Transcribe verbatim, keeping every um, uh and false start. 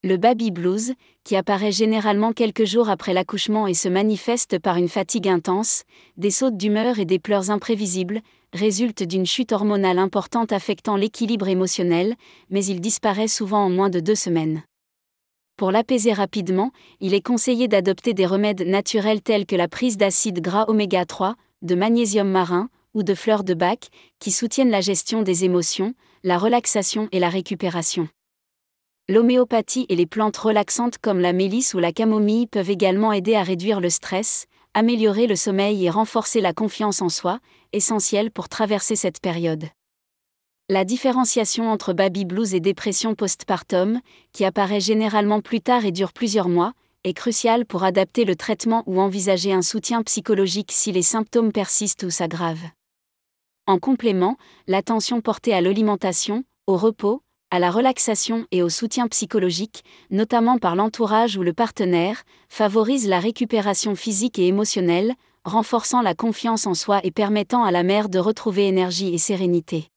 Le baby blues, qui apparaît généralement quelques jours après l'accouchement et se manifeste par une fatigue intense, des sautes d'humeur et des pleurs imprévisibles, résulte d'une chute hormonale importante affectant l'équilibre émotionnel, mais il disparaît souvent en moins de deux semaines. Pour l'apaiser rapidement, il est conseillé d'adopter des remèdes naturels tels que la prise d'acides gras oméga trois, de magnésium marin, ou de fleurs de bac, qui soutiennent la gestion des émotions, la relaxation et la récupération. L'homéopathie et les plantes relaxantes comme la mélisse ou la camomille peuvent également aider à réduire le stress, améliorer le sommeil et renforcer la confiance en soi, essentiel pour traverser cette période. La différenciation entre baby blues et dépression postpartum, qui apparaît généralement plus tard et dure plusieurs mois, est cruciale pour adapter le traitement ou envisager un soutien psychologique si les symptômes persistent ou s'aggravent. En complément, l'attention portée à l'alimentation, au repos, à la relaxation et au soutien psychologique, notamment par l'entourage ou le partenaire, favorise la récupération physique et émotionnelle, renforçant la confiance en soi et permettant à la mère de retrouver énergie et sérénité.